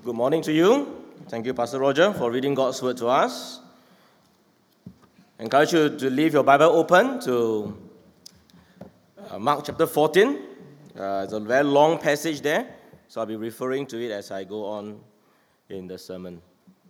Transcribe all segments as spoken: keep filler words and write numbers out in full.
Good morning to you. Thank you, Pastor Roger, for reading God's word to us. I encourage you to leave your Bible open to uh, Mark chapter fourteen. Uh, it's a very long passage there, so I'll be referring to it as I go on in the sermon.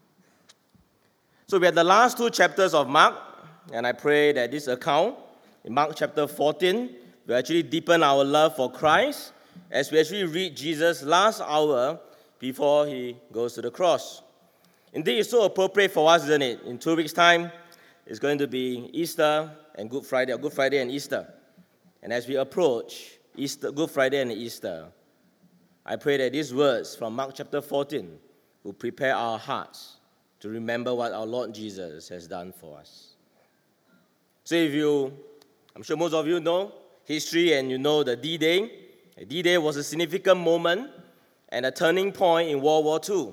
So we have the last two chapters of Mark, and I pray that this account in Mark chapter fourteen will actually deepen our love for Christ as we actually read Jesus' last hour before he goes to the cross. Indeed, it's so appropriate for us, isn't it? In two weeks' time, it's going to be Easter and Good Friday, or Good Friday and Easter. And as we approach Easter, Good Friday and Easter, I pray that these words from Mark chapter fourteen will prepare our hearts to remember what our Lord Jesus has done for us. So if you, I'm sure most of you know history and you know the D-Day. D-Day was a significant moment and a turning point in World War Two.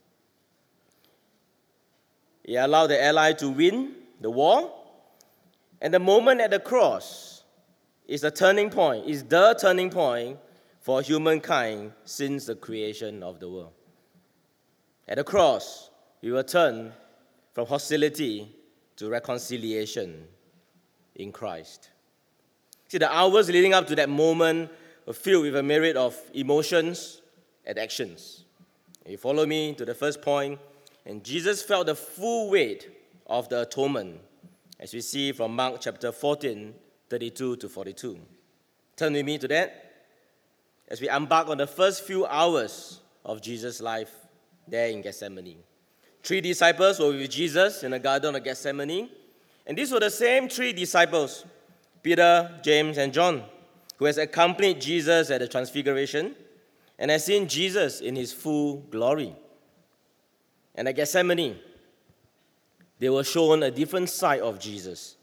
It allowed the Allies to win the war, and the moment at the cross is a turning point, is the turning point for humankind since the creation of the world. At the cross, we will turn from hostility to reconciliation in Christ. See, the hours leading up to that moment were filled with a myriad of emotions and actions. You follow me to the first point, and Jesus felt the full weight of the atonement, as we see from Mark chapter fourteen, thirty-two to forty-two. Turn with me to that as we embark on the first few hours of Jesus' life there in Gethsemane. Three disciples were with Jesus in the Garden of Gethsemane, and these were the same three disciples, Peter, James, and John, who has accompanied Jesus at the Transfiguration and has seen Jesus in his full glory. And at Gethsemane, they were shown a different side of Jesus.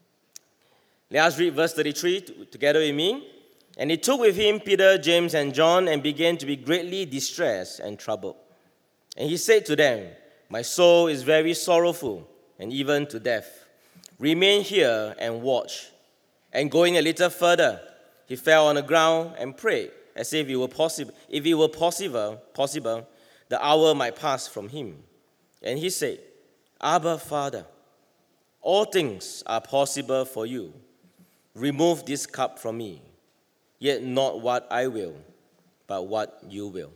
Let us read verse thirty-three together with me. And he took with him Peter, James, and John and began to be greatly distressed and troubled. And he said to them, "My soul is very sorrowful, and even to death. Remain here and watch." And going a little further, he fell on the ground and prayed, as if it were possible, if it were possible, possible, the hour might pass from him. And he said, "Abba, Father, all things are possible for you. Remove this cup from me, yet not what I will, but what you will."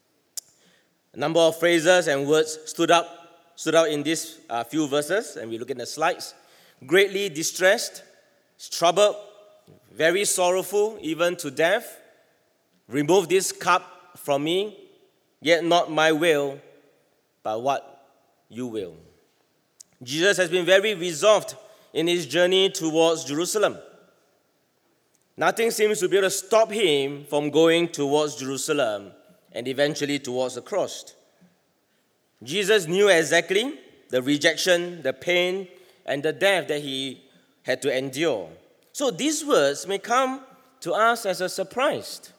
A number of phrases and words stood up, stood out in these uh, few verses, and we look at the slides. Greatly distressed, troubled, very sorrowful, even to death. Remove this cup from me, yet not my will, but what you will. Jesus has been very resolved in his journey towards Jerusalem. Nothing seems to be able to stop him from going towards Jerusalem and eventually towards the cross. Jesus knew exactly the rejection, the pain, and the death that he had to endure. So these words may come to us as a surprise.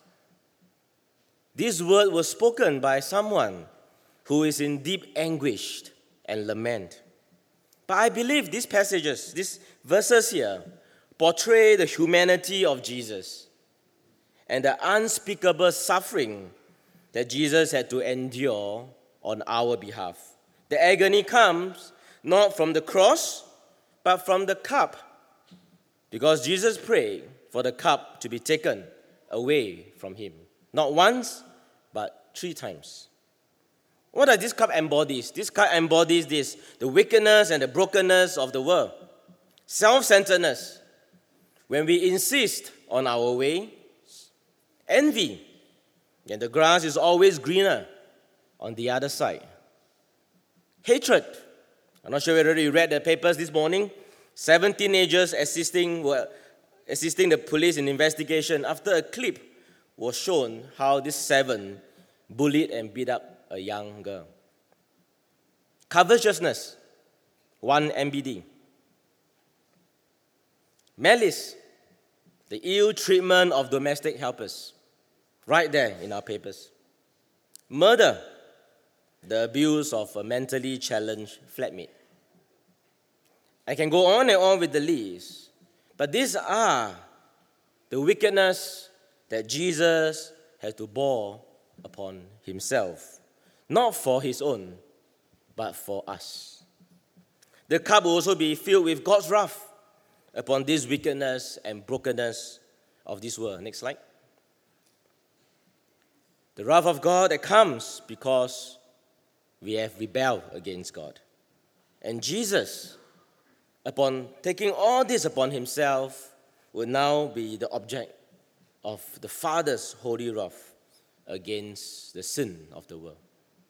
This word was spoken by someone who is in deep anguish and lament. But I believe these passages, these verses here, portray the humanity of Jesus and the unspeakable suffering that Jesus had to endure on our behalf. The agony comes not from the cross, but from the cup, because Jesus prayed for the cup to be taken away from him. Not once, but three times. What does this cup embody? This cup embodies this, the wickedness and the brokenness of the world. Self-centeredness, when we insist on our way. Envy, and the grass is always greener on the other side. Hatred. I'm not sure whether you read the papers this morning. Seven teenagers assisting were assisting the police in investigation after a clip was shown how these seven bullied and beat up a young girl. Covetousness, one M B D. Malice, the ill treatment of domestic helpers, right there in our papers. Murder, the abuse of a mentally challenged flatmate. I can go on and on with the list, but these are the wickedness that Jesus had to bore upon himself. not for his own, but for us. The cup will also be filled with God's wrath upon this wickedness and brokenness of this world. Next slide. The wrath of God that comes because we have rebelled against God. And Jesus, upon taking all this upon himself, will now be the object of the Father's holy wrath against the sin of the world.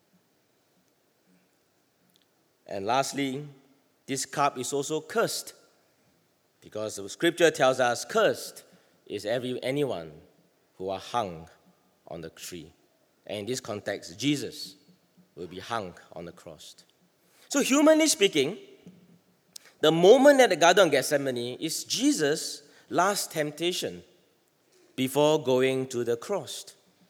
And lastly, this cup is also cursed, because the scripture tells us cursed is every anyone who are hung on the tree. And in this context, Jesus will be hung on the cross. So humanly speaking, the moment at the Garden of Gethsemane is Jesus' last temptation before going to the cross.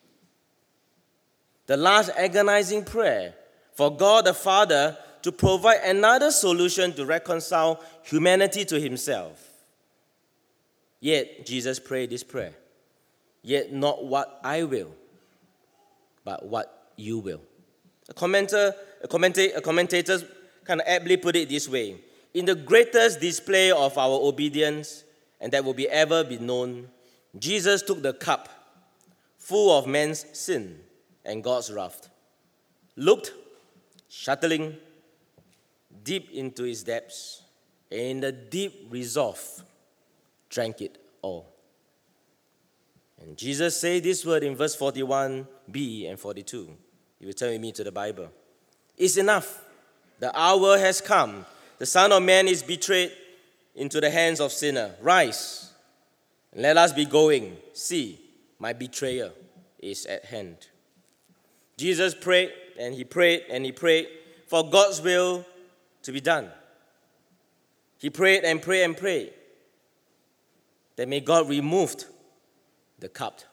The last agonizing prayer for God the Father to provide another solution to reconcile humanity to himself. Yet Jesus prayed this prayer, "Yet not what I will, but what you will." A commentator, a, commenta- a commentator kind of aptly put it this way: in the greatest display of our obedience, and that will be ever be known, Jesus took the cup full of man's sin and God's wrath, looked, shuttling deep into its depths, and in the deep resolve, drank it all. And Jesus said this word in verse forty-one b and forty-two. You will turn with me to the Bible. "It's enough. The hour has come. The Son of Man is betrayed into the hands of sinner. Rise, and let us be going. See, my betrayer is at hand." Jesus prayed, and he prayed, and he prayed for God's will to be done. He prayed and prayed and prayed that may God remove the cup.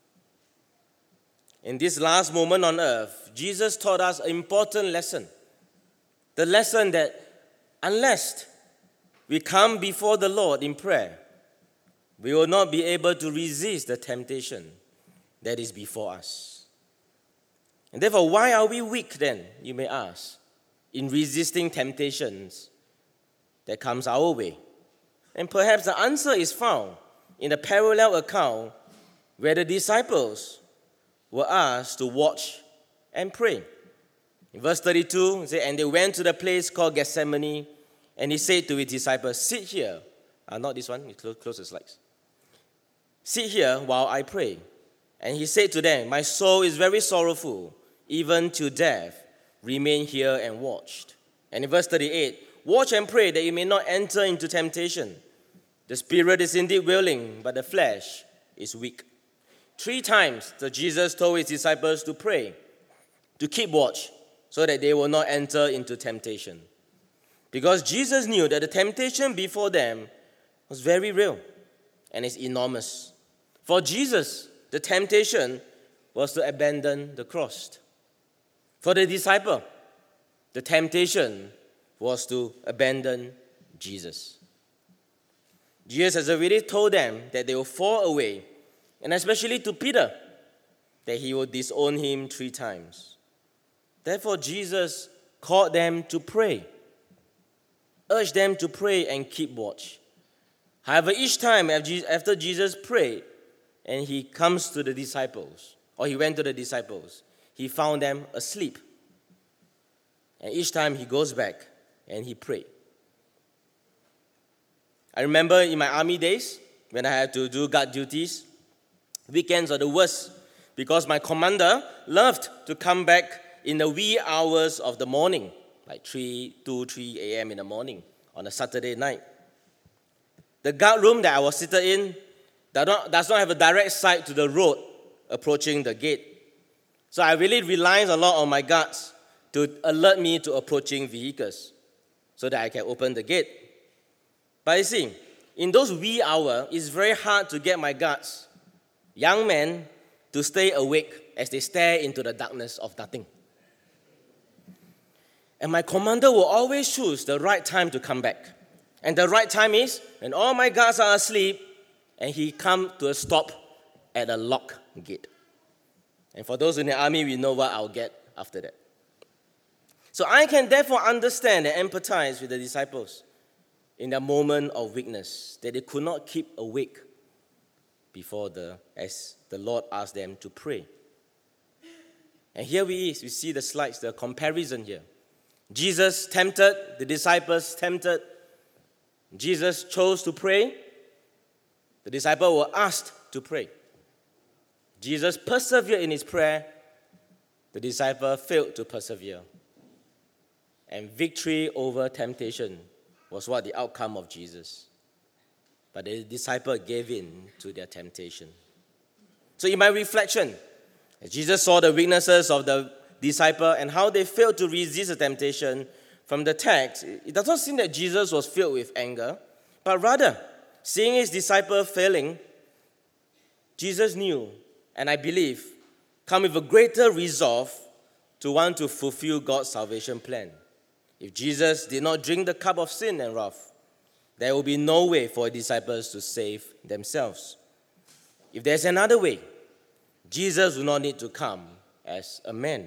In this last moment on earth, Jesus taught us an important lesson. The lesson that unless we come before the Lord in prayer, we will not be able to resist the temptation that is before us. And therefore, why are we weak then, you may ask, in resisting temptations that comes our way? And perhaps the answer is found in the parallel account where the disciples were asked to watch and pray. In verse thirty-two, it says, "And they went to the place called Gethsemane, and he said to his disciples, 'Sit here.'" Uh, not this one, you close, close the slides. "Sit here while I pray." And he said to them, "My soul is very sorrowful, even to death. Remain here and watch." And in verse thirty-eight, "Watch and pray that you may not enter into temptation. The spirit is indeed willing, but the flesh is weak." Three times the Jesus told his disciples to pray, to keep watch, so that they will not enter into temptation. Because Jesus knew that the temptation before them was very real and is enormous. For Jesus, the temptation was to abandon the cross. For the disciple, the temptation was to abandon Jesus. Jesus has already told them that they will fall away, and especially to Peter, that he will disown him three times. Therefore, Jesus called them to pray, urged them to pray and keep watch. However, each time after Jesus prayed and he comes to the disciples, or he went to the disciples, he found them asleep. And each time he goes back and he prayed. I remember in my army days, when I had to do guard duties, weekends are the worst because my commander loved to come back in the wee hours of the morning, like three, two, three a.m. in the morning on a Saturday night. The guard room that I was seated in does not, does not have a direct sight to the road approaching the gate. So I really rely a lot on my guards to alert me to approaching vehicles so that I can open the gate. But you see, in those wee hours, it's very hard to get my guards, young men, to stay awake as they stare into the darkness of nothing. And my commander will always choose the right time to come back. And the right time is when all my guards are asleep and he comes to a stop at a locked gate. And for those in the army, we know what I'll get after that. So I can therefore understand and empathize with the disciples in their moment of weakness, that they could not keep awake before the, as the Lord asked them to pray. And here we is, we see the slides, the comparison here. Jesus tempted, the disciples tempted. Jesus chose to pray. The disciples were asked to pray. Jesus persevered in his prayer. The disciple failed to persevere. And victory over temptation was what the outcome of Jesus. But the disciple gave in to their temptation. So in my reflection, as Jesus saw the weaknesses of the disciple and how they failed to resist the temptation from the text, it does not seem that Jesus was filled with anger, but rather, seeing his disciple failing, Jesus knew, and I believe, come with a greater resolve to want to fulfill God's salvation plan. If Jesus did not drink the cup of sin and wrath, there will be no way for his disciples to save themselves. If there's another way, Jesus will not need to come as a man.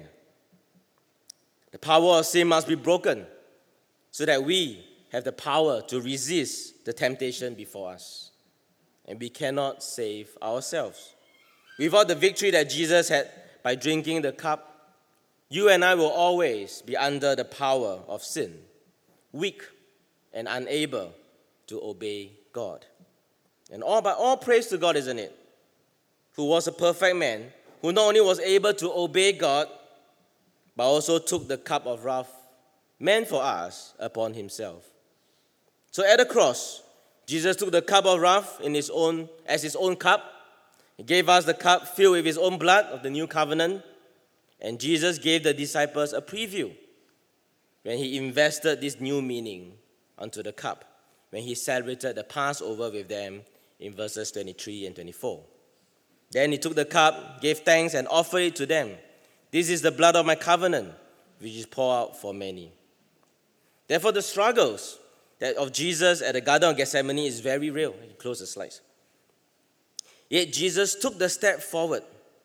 The power of sin must be broken so that we have the power to resist the temptation before us. And we cannot save ourselves. Without the victory that Jesus had by drinking the cup, you and I will always be under the power of sin, weak and unable to obey God. And all but all praise to God, isn't it? Who was a perfect man, who not only was able to obey God, but also took the cup of wrath meant for us upon himself. So at the cross, Jesus took the cup of wrath in his own as his own cup. He gave us the cup filled with his own blood of the new covenant. And Jesus gave the disciples a preview when he invested this new meaning onto the cup, when he celebrated the Passover with them in verses twenty-three and twenty-four. Then he took the cup, gave thanks, and offered it to them. This is the blood of my covenant, which is poured out for many. Therefore, the struggles that of Jesus at the Garden of Gethsemane is very real. You can close the slides. Yet Jesus took the step forward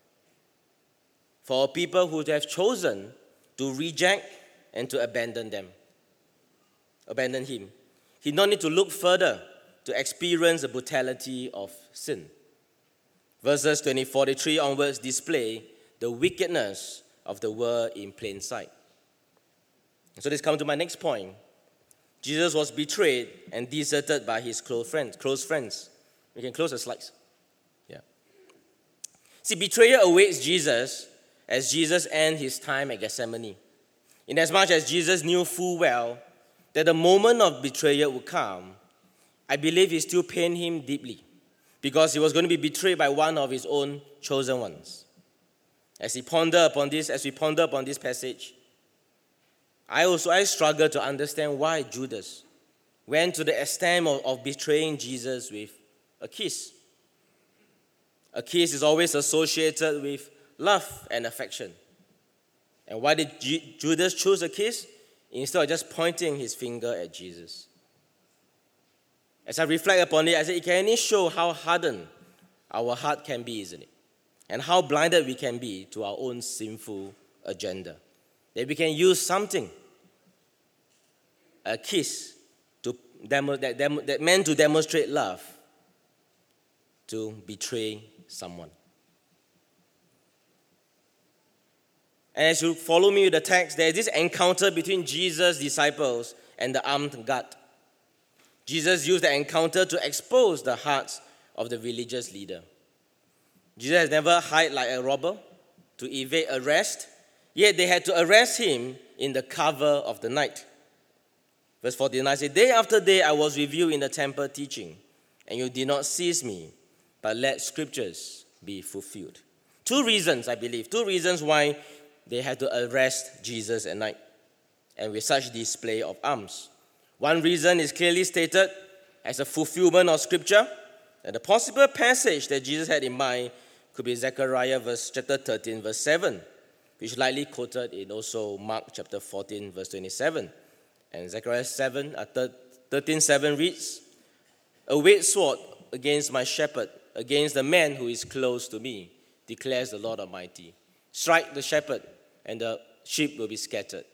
for people who have chosen to reject and to abandon them, abandon him. He did not need to look further to experience the brutality of sin. Verses twenty forty-three onwards display the wickedness of the world in plain sight. So this comes to my next point. Jesus was betrayed and deserted by his close friends. Close friends. We can close the slides. Yeah. See, betrayal awaits Jesus as Jesus ends his time at Gethsemane. Inasmuch as Jesus knew full well that the moment of betrayal would come, I believe it still pained him deeply because he was going to be betrayed by one of his own chosen ones. As he ponder upon this, as we ponder upon this passage, I also I struggle to understand why Judas went to the extent of, of betraying Jesus with a kiss. A kiss is always associated with love and affection. And why did G- Judas choose a kiss instead of just pointing his finger at Jesus? As I reflect upon it, I say it can only show how hardened our heart can be, isn't it? And how blinded we can be to our own sinful agenda. That we can use something, a kiss, to demo, that, demo, that meant to demonstrate love, to betray someone. And as you follow me with the text, there is this encounter between Jesus' disciples and the armed guard. Jesus used the encounter to expose the hearts of the religious leader. Jesus has never hid like a robber to evade arrest, yet they had to arrest him in the cover of the night. Verse forty-nine says, "Day after day I was with you in the temple teaching, and you did not seize me, but let scriptures be fulfilled." Two reasons, I believe, two reasons why they had to arrest Jesus at night, and with such display of arms. One reason is clearly stated as a fulfillment of Scripture, and the possible passage that Jesus had in mind could be Zechariah verse, chapter thirteen, verse seven, which is likely quoted in also Mark chapter fourteen, verse twenty-seven. And Zechariah seven, uh, thirteen, seven reads, "A weighted sword against my shepherd, against the man who is close to me, declares the Lord Almighty. Strike the shepherd, and the sheep will be scattered,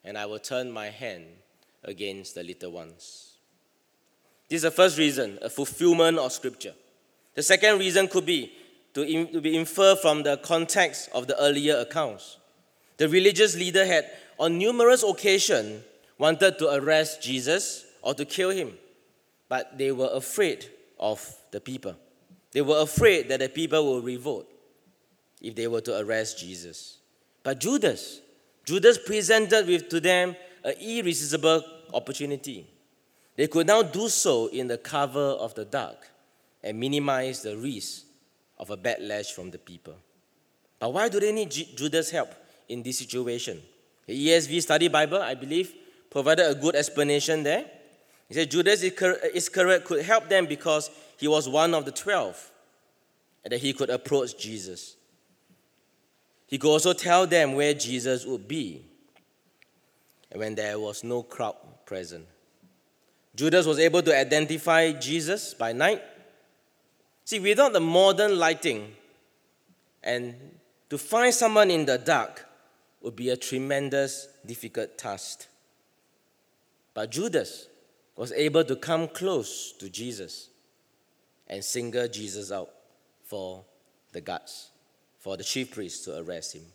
and I will turn my hand against the little ones. This is the first reason, a fulfillment of Scripture. The second reason could be to, in, to be inferred from the context of the earlier accounts. The religious leader had, on numerous occasions, wanted to arrest Jesus or to kill him, but they were afraid of the people. They were afraid that the people will revolt if they were to arrest Jesus. But Judas, Judas presented with to them an irresistible opportunity. They could now do so in the cover of the dark and minimize the risk of a backlash from the people. But why do they need G- Judas' help in this situation? The E S V Study Bible, I believe, provided a good explanation there. He said Judas Iscariot could help them because he was one of the twelve and that he could approach Jesus. He could also tell them where Jesus would be and when there was no crowd present. Judas was able to identify Jesus by night. See, without the modern lighting, and to find someone in the dark would be a tremendous, difficult task. But Judas was able to come close to Jesus and single Jesus out for the guards, for the chief priests to arrest him.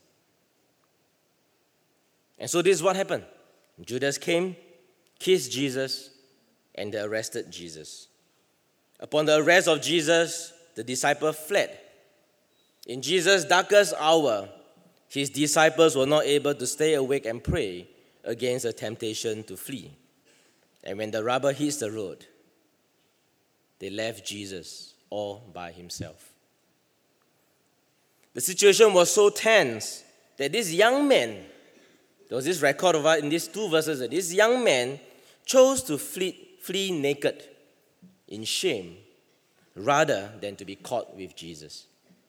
And so this is what happened. Judas came, kissed Jesus, and they arrested Jesus. Upon the arrest of Jesus, the disciples fled. In Jesus' darkest hour, his disciples were not able to stay awake and pray against the temptation to flee. And when the rubber hits the road, they left Jesus all by himself. The situation was so tense that this young man, there was this record of in these two verses, that this young man chose to flee, flee naked in shame rather than to be caught with Jesus.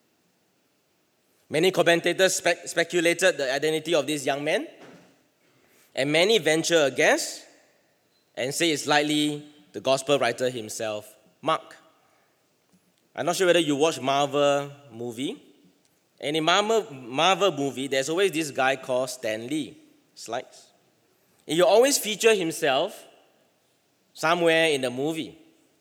Many commentators spe- speculated the identity of this young man, and many venture a guess and say it's likely the gospel writer himself, Mark. I'm not sure whether you watch Marvel movie. And in Marvel, Marvel movie, there's always this guy called Stan Lee. Slides. And he always feature himself somewhere in the movie.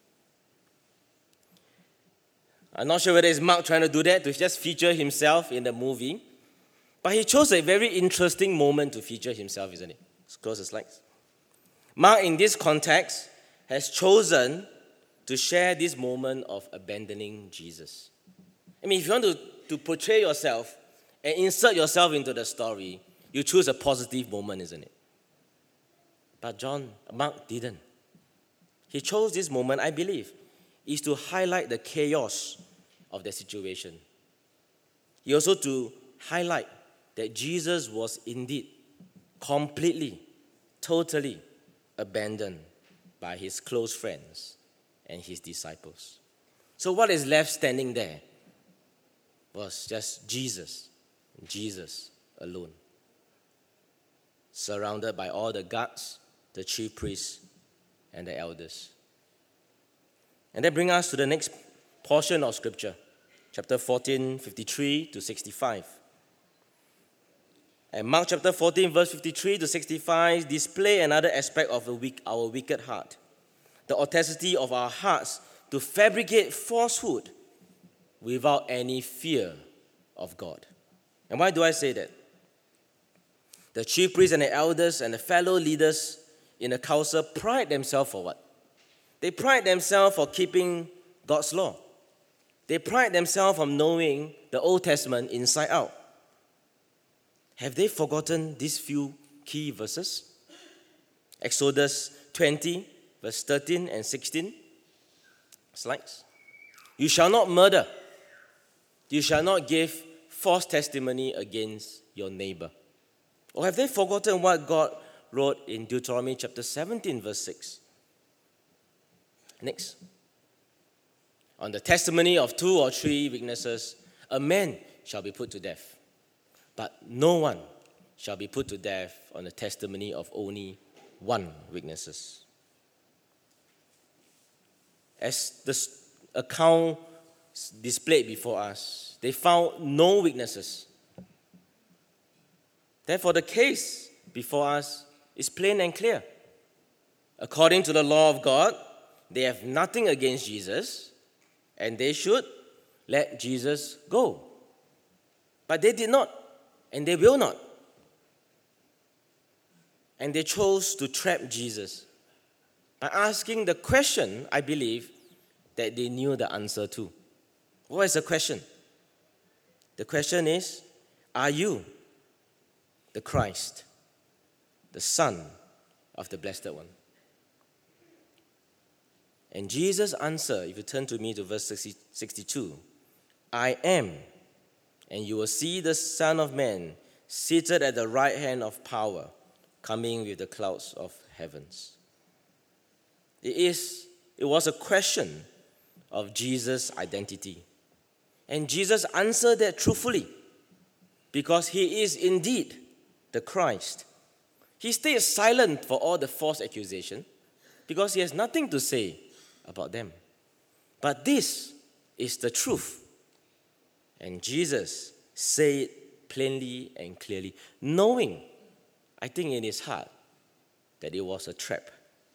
I'm not sure whether it's Mark trying to do that, to just feature himself in the movie. But he chose a very interesting moment to feature himself, isn't it? Let's close the slides. Mark, in this context, has chosen to share this moment of abandoning Jesus. I mean, if you want to, to portray yourself and insert yourself into the story, you choose a positive moment, isn't it? But John, Mark didn't. He chose this moment, I believe, is to highlight the chaos of the situation. He also to highlight that Jesus was indeed completely, totally abandoned by his close friends and his disciples. So what is left standing there was just Jesus, Jesus alone, surrounded by all the guards, the chief priests, and the elders. And that brings us to the next portion of Scripture, chapter fourteen, fifty-three to sixty-five. And Mark chapter fourteen, verse fifty-three to sixty-five display another aspect of the weak, our wicked heart, the audacity of our hearts to fabricate falsehood without any fear of God. And why do I say that? The chief priests and the elders and the fellow leaders in the council pride themselves for what? They pride themselves for keeping God's law. They pride themselves on knowing the Old Testament inside out. Have they forgotten these few key verses? Exodus twenty, verse thirteen and sixteen. Slides. You shall not murder. You shall not give false testimony against your neighbor. Or have they forgotten what God wrote in Deuteronomy chapter seventeen, verse six? Next. On the testimony of two or three witnesses, a man shall be put to death. But no one shall be put to death on the testimony of only one witnesses. As the account displayed before us, they found no witnesses. Therefore, the case before us is plain and clear. According to the law of God, they have nothing against Jesus, and they should let Jesus go. But they did not, and they will not. And they chose to trap Jesus by asking the question, I believe, that they knew the answer to. What is the question? The question is, are you the Christ, the Son of the Blessed One? And Jesus' answer, if you turn to me to verse sixty-two, I am, and you will see the Son of Man seated at the right hand of power, coming with the clouds of heavens. It is, it was a question of Jesus' identity. And Jesus answered that truthfully, because he is indeed the Christ. He stayed silent for all the false accusation, because he has nothing to say about them. But this is the truth. And Jesus said plainly and clearly, knowing, I think in his heart, that it was a trap.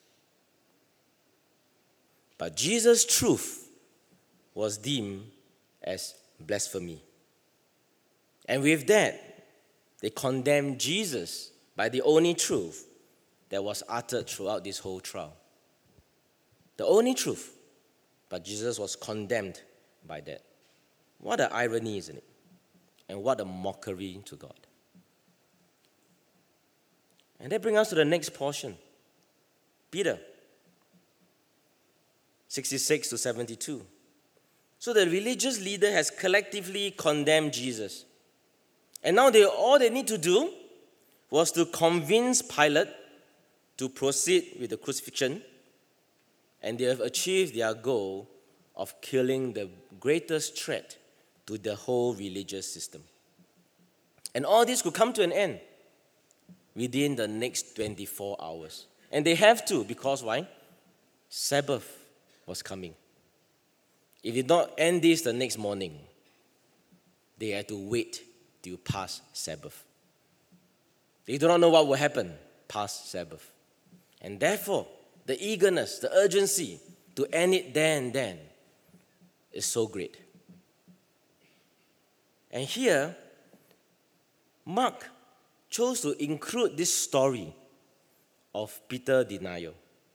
But Jesus' truth was deemed as blasphemy. And with that, they condemned Jesus by the only truth that was uttered throughout this whole trial. The only truth. But Jesus was condemned by that. What an irony, isn't it? And what a mockery to God. And that brings us to the next portion. Peter, sixty-six to seventy-two. So the religious leader has collectively condemned Jesus. And now they, all they need to do was to convince Pilate to proceed with the crucifixion. And they have achieved their goal of killing the greatest threat to the whole religious system. And all this could come to an end within the next twenty-four hours. And they have to, because why? Sabbath was coming. If they did not end this the next morning, they had to wait till past Sabbath. They do not know what will happen past Sabbath. And therefore, the eagerness, the urgency to end it there and then is so great. And here, Mark chose to include this story of Peter's denial.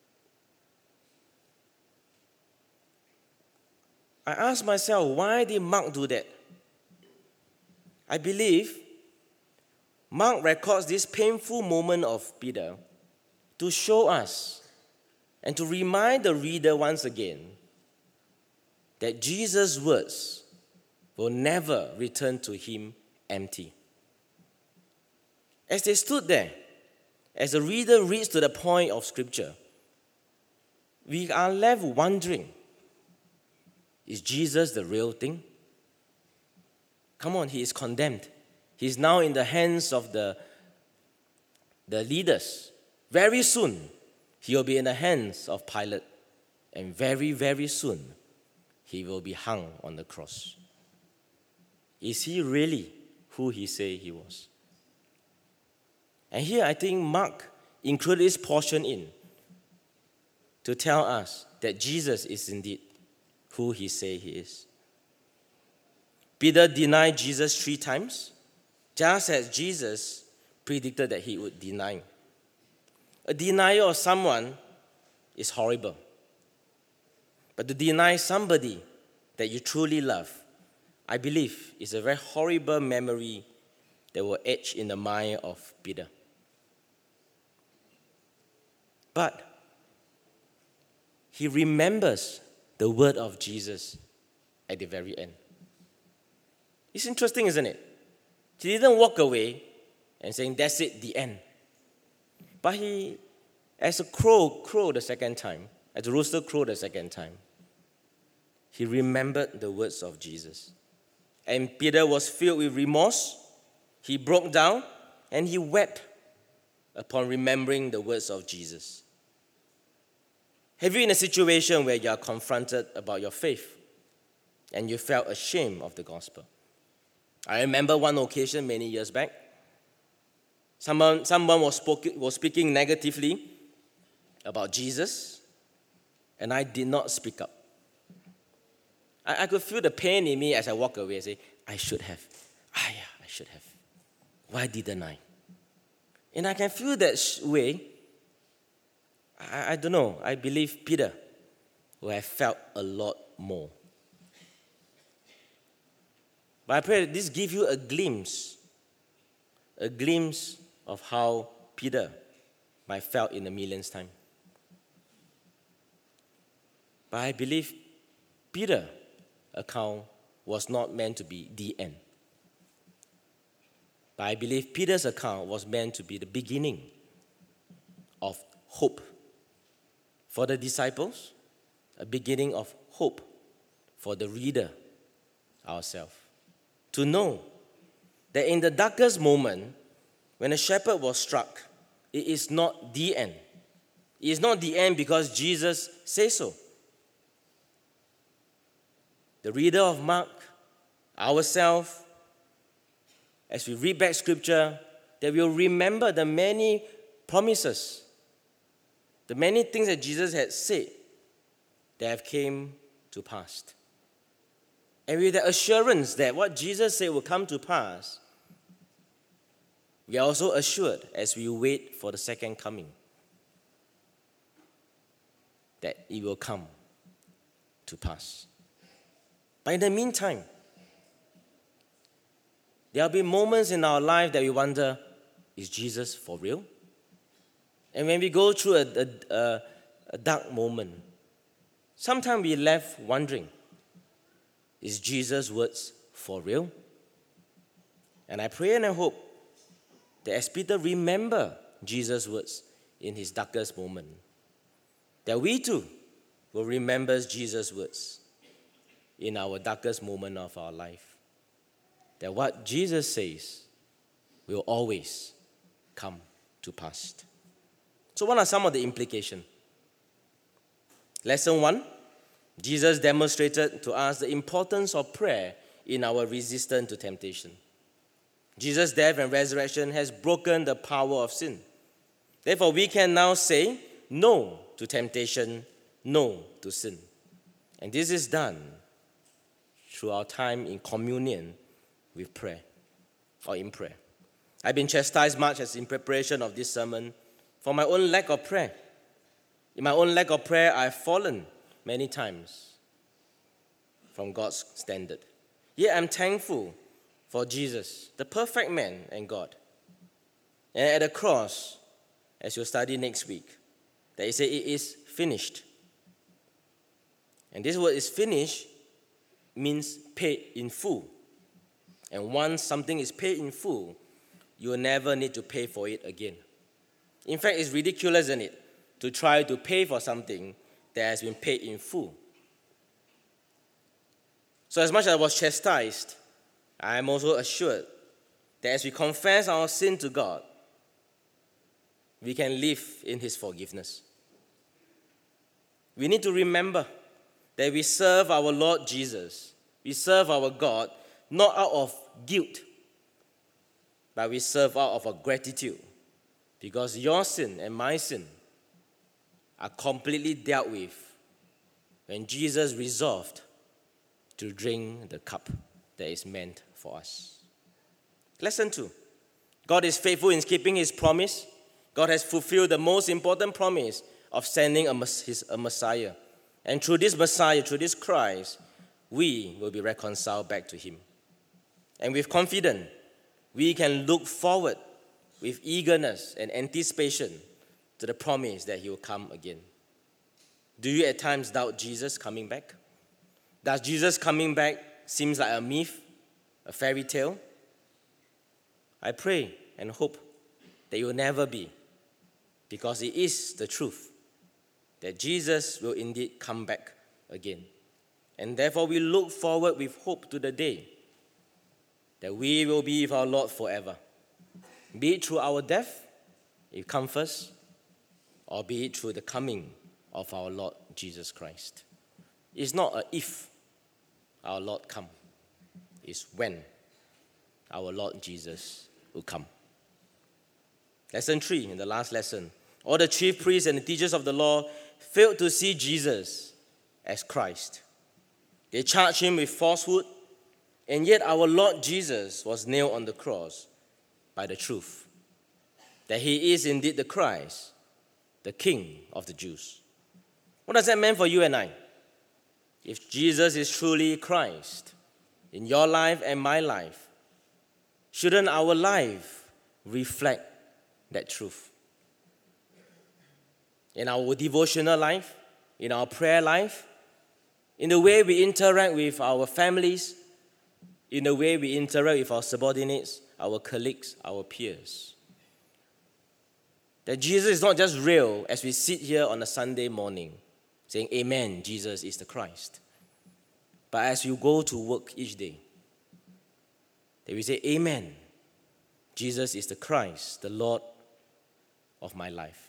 I asked myself, why did Mark do that? I believe Mark records this painful moment of Peter to show us and to remind the reader once again that Jesus' words will never return to him empty. As they stood there, as the reader reads to the point of Scripture, we are left wondering, is Jesus the real thing? Come on, he is condemned. He is now in the hands of the, the leaders. Very soon, he will be in the hands of Pilate. And very, very soon, he will be hung on the cross. Is he really who he said he was? And here I think Mark included this portion in to tell us that Jesus is indeed who he said he is. Peter denied Jesus three times, just as Jesus predicted that he would deny. A denial of someone is horrible. But to deny somebody that you truly love, I believe, is a very horrible memory that will etch in the mind of Peter. But he remembers the word of Jesus at the very end. It's interesting, isn't it? He didn't walk away and saying, that's it, the end. But he, as a crow crowed the second time, as the rooster crowed the second time, he remembered the words of Jesus. And Peter was filled with remorse. He broke down and he wept upon remembering the words of Jesus. Have you been in a situation where you are confronted about your faith and you felt ashamed of the gospel? I remember one occasion many years back. Someone, someone was, spoke, was speaking negatively about Jesus, and I did not speak up. I, I could feel the pain in me as I walk away. I say, I should have. Ah, yeah, I should have. Why didn't I? And I can feel that sh- way. I, I don't know. I believe Peter would have felt a lot more. But I pray that this gives you a glimpse, a glimpse of how Peter might felt in a million's time. But I believe Peter's account was not meant to be the end. But I believe Peter's account was meant to be the beginning of hope for the disciples, a beginning of hope for the reader, ourselves. To know that in the darkest moment, when a shepherd was struck, it is not the end. It is not the end because Jesus says so. The reader of Mark, ourselves, as we read back Scripture, that we'll remember the many promises, the many things that Jesus had said that have came to pass. And with the assurance that what Jesus said will come to pass, we are also assured as we wait for the second coming that it will come to pass. But in the meantime, there will be moments in our life that we wonder, is Jesus for real? And when we go through a, a, a, a dark moment, sometimes we're left wondering, is Jesus' words for real? And I pray and I hope that as Peter remember Jesus' words in his darkest moment, that we too will remember Jesus' words in our darkest moment of our life. That what Jesus says will always come to pass. So what are some of the implications? Lesson one, Jesus demonstrated to us the importance of prayer in our resistance to temptation. Jesus' death and resurrection has broken the power of sin. Therefore, we can now say no to temptation, no to sin. And this is done through our time in communion with prayer, or in prayer. I've been chastised much as in preparation of this sermon for my own lack of prayer. In my own lack of prayer, I've fallen many times from God's standard. Yet I'm thankful for Jesus, the perfect man and God. And at the cross, as you'll study next week, that he said it is finished. And this word is finished means paid in full. And once something is paid in full, you will never need to pay for it again. In fact, it's ridiculous, isn't it, to try to pay for something that has been paid in full. So as much as I was chastised, I am also assured that as we confess our sin to God, we can live in his forgiveness. We need to remember that we serve our Lord Jesus. We serve our God not out of guilt, but we serve out of a gratitude, because your sin and my sin are completely dealt with when Jesus resolved to drink the cup that is meant for us. Lesson two, God is faithful in keeping his promise. God has fulfilled the most important promise of sending a, his, a Messiah. And through this Messiah, through this Christ, we will be reconciled back to him. And with confidence, we can look forward with eagerness and anticipation to the promise that he will come again. Do you at times doubt Jesus coming back? Does Jesus coming back seem like a myth, a fairy tale? I pray and hope that it will never be, because it is the truth that Jesus will indeed come back again. And therefore we look forward with hope to the day that we will be with our Lord forever. Be it through our death, if it comes first, or be it through the coming of our Lord Jesus Christ. It's not a if our Lord come, it's when our Lord Jesus will come. Lesson three, in the last lesson. All the chief priests and the teachers of the law failed to see Jesus as Christ. They charged him with falsehood, and yet our Lord Jesus was nailed on the cross by the truth that he is indeed the Christ, the King of the Jews. What does that mean for you and I? If Jesus is truly Christ in your life and my life, shouldn't our life reflect that truth? In our devotional life, in our prayer life, in the way we interact with our families, in the way we interact with our subordinates, our colleagues, our peers. That Jesus is not just real as we sit here on a Sunday morning saying, Amen, Jesus is the Christ. But as you go to work each day, that we say, Amen, Jesus is the Christ, the Lord of my life.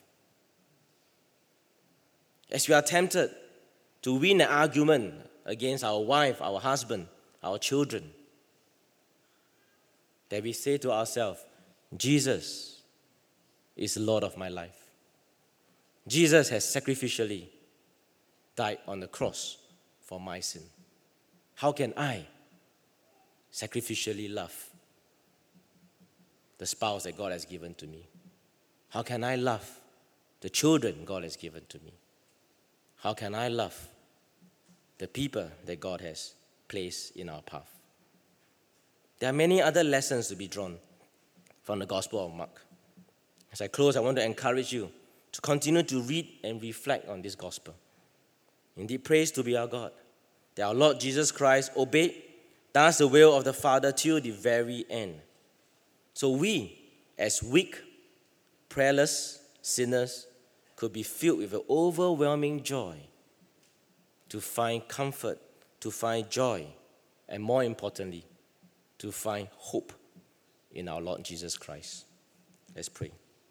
As we are tempted to win an argument against our wife, our husband, our children, that we say to ourselves, Jesus is the Lord of my life. Jesus has sacrificially died on the cross for my sin. How can I sacrificially love the spouse that God has given to me? How can I love the children God has given to me? How can I love the people that God has placed in our path? There are many other lessons to be drawn from the Gospel of Mark. As I close, I want to encourage you to continue to read and reflect on this Gospel. Indeed, praise to be our God, that our Lord Jesus Christ obeyed, does the will of the Father till the very end. So we, as weak, prayerless sinners, could be filled with an overwhelming joy to find comfort, to find joy, and more importantly, to find hope in our Lord Jesus Christ. Let's pray.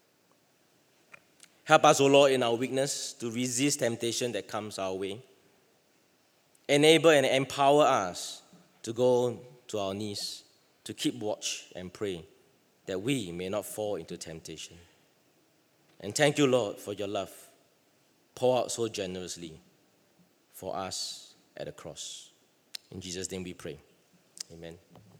Help us, O Lord, in our weakness to resist temptation that comes our way. Enable and empower us to go to our knees, to keep watch and pray, that we may not fall into temptation. And thank you, Lord, for your love, pour out so generously for us at the cross. In Jesus' name we pray. Amen.